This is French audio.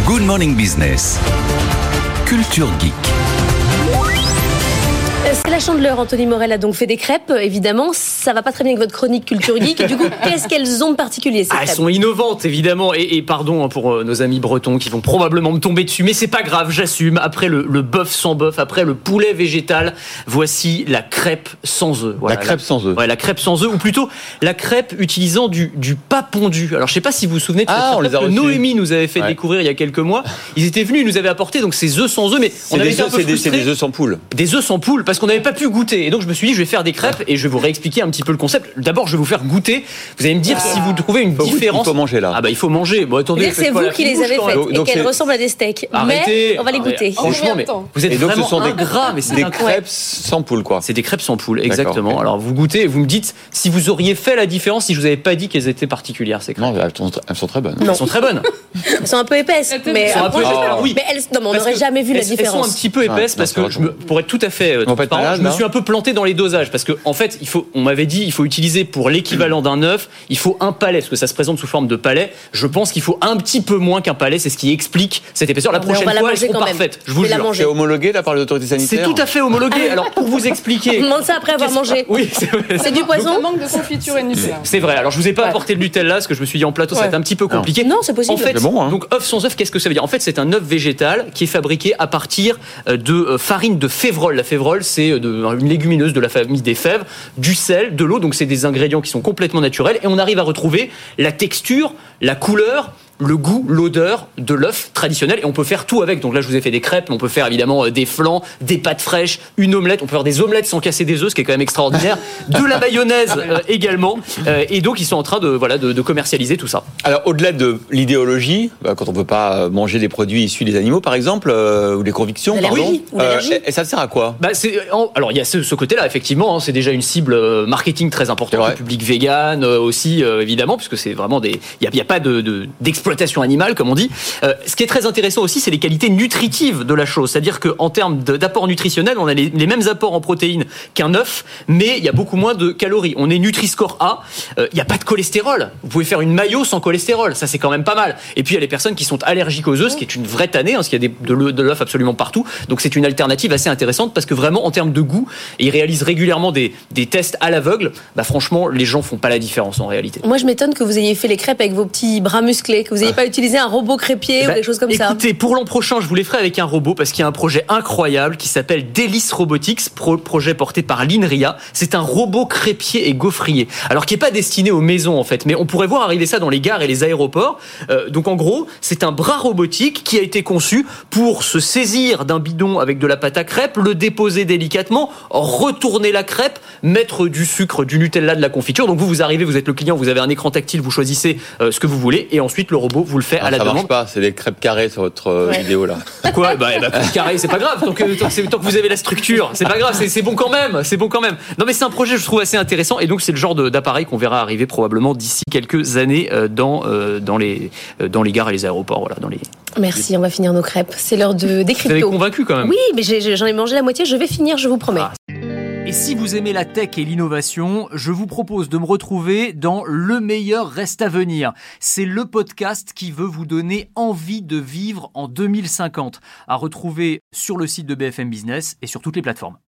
Good Morning Business. Culture Geek. C'est la Chandeleur. Anthony Morel a donc fait des crêpes. Évidemment, ça va pas très bien avec votre chronique Culture Geek. Du coup, qu'est-ce qu'elles ont de particulier, ces crêpes ? Elles sont innovantes, évidemment. Et pardon pour nos amis bretons qui vont probablement me tomber dessus. Mais c'est pas grave, j'assume. Après le bœuf sans bœuf, après le poulet végétal, voici la crêpe sans œufs. Voilà, la crêpe sans œufs. Ouais, la crêpe sans œufs. Ou plutôt, la crêpe utilisant du pas pondu. Alors, je sais pas si vous vous souvenez de cette recette que Noémie nous avait fait découvrir il y a quelques mois. Ils étaient venus, ils nous avaient apporté donc ces œufs sans œufs. Mais on avait été un peu frustrés. C'est des œufs sans poule. Des œufs sans poule, parce qu'on n'avait pas pu goûter. Et donc je me suis dit, je vais faire des crêpes et je vais vous réexpliquer un petit peu le concept. D'abord, je vais vous faire goûter. Vous allez me dire si vous trouvez une différence. Il faut manger là. Ah bah il faut manger. Bon attendez. C'est vous qui les avez faites et qu'elles ressemblent à des steaks. Arrêtez. Mais on va les goûter. Franchement, mais vous êtes et donc vraiment ce sont ingrat, mais c'est des crêpes sans poule quoi. C'est des crêpes sans poule, exactement. Okay. Alors vous goûtez et vous me dites si vous auriez fait la différence si je vous avais pas dit qu'elles étaient particulières ces crêpes. Non, elles sont très bonnes. Elles sont très bonnes. Elles sont un peu épaisses, mais oui. Non, mais on n'aurait jamais vu la différence. Elles sont un petit peu épaisses parce que pour être tout à fait transparent, je me suis un peu planté dans les dosages parce que en fait, on m'avait dit il faut utiliser pour l'équivalent d'un œuf, il faut un palais parce que ça se présente sous forme de palais. Je pense qu'il faut un petit peu moins qu'un palais, c'est ce qui explique cette épaisseur. La prochaine fois, elles seront parfaites. Je vous jure. C'est homologué là par les autorités sanitaires. C'est tout à fait homologué. Alors pour vous expliquer. On demande ça après avoir mangé. Oui, c'est du poison. Un manque de confiture et de Nutella. C'est vrai. Alors je vous ai pas apporté le Nutella parce que je me suis dit en plateau ça va être un petit peu compliqué. Non, c'est possible. En fait, donc œuf sans œuf, qu'est-ce que ça veut dire ? En fait, c'est un œuf végétal qui est fabriqué à partir de farine de févrole. La févrole, c'est une légumineuse de la famille des fèves, du sel, de l'eau. Donc c'est des ingrédients qui sont complètement naturels et on arrive à retrouver la texture, la couleur, le goût, l'odeur de l'œuf traditionnel et on peut faire tout avec. Donc là je vous ai fait des crêpes, mais on peut faire évidemment des flans, des pâtes fraîches, une omelette, on peut faire des omelettes sans casser des œufs, ce qui est quand même extraordinaire, de la mayonnaise également et donc ils sont en train de commercialiser tout ça. Alors au-delà de l'idéologie, quand on peut pas manger des produits issus des animaux par exemple, ou des convictions, et ça sert à quoi ? Alors il y a ce côté-là effectivement, c'est déjà une cible marketing très importante, le public vegan aussi évidemment, puisque c'est vraiment il y a pas d'exploitation animale, comme on dit. Ce qui est très intéressant aussi, c'est les qualités nutritives de la chose. C'est-à-dire qu'en termes d'apport nutritionnel, on a les mêmes apports en protéines qu'un œuf, mais il y a beaucoup moins de calories. On est Nutri-Score A, il n'y a pas de cholestérol. Vous pouvez faire une mayo sans cholestérol, ça c'est quand même pas mal. Et puis il y a les personnes qui sont allergiques aux œufs, ce qui est une vraie tannée, parce qu'il y a de l'œuf absolument partout. Donc c'est une alternative assez intéressante, parce que vraiment, en termes de goût, et ils réalisent régulièrement des tests à l'aveugle, franchement, les gens font pas la différence en réalité. Moi, je m'étonne que vous ayez fait les crêpes avec vos petits bras musclés, que vous n'ayez pas utilisé un robot crêpier ou des choses comme ça. Écoutez, pour l'an prochain, je vous les ferai avec un robot parce qu'il y a un projet incroyable qui s'appelle Délice Robotics, projet porté par l'INRIA. C'est un robot crêpier et gaufrier. Alors, qui n'est pas destiné aux maisons, en fait, mais on pourrait voir arriver ça dans les gares et les aéroports. Donc, en gros, c'est un bras robotique qui a été conçu pour se saisir d'un bidon avec de la pâte à crêpes, le déposer délicatement, retourner la crêpe, mettre du sucre, du Nutella, de la confiture. Donc, vous arrivez, vous êtes le client, vous avez un écran tactile, vous choisissez ce que vous voulez et ensuite, le robot vous le fait à la demande. Ça marche pas, c'est des crêpes carrées sur votre vidéo là. Quoi ? Crêpes carrées, c'est pas grave. Tant que vous avez la structure, c'est pas grave, c'est bon quand même. C'est bon quand même. Non mais c'est un projet, je trouve assez intéressant et donc c'est le genre d'appareil qu'on verra arriver probablement d'ici quelques années dans les gares et les aéroports. Voilà, Merci, on va finir nos crêpes. C'est l'heure des cryptos. Vous avez convaincu quand même. Oui, mais j'en ai mangé la moitié. Je vais finir, je vous promets. Et si vous aimez la tech et l'innovation, je vous propose de me retrouver dans Le meilleur reste à venir. C'est le podcast qui veut vous donner envie de vivre en 2050, à retrouver sur le site de BFM Business et sur toutes les plateformes.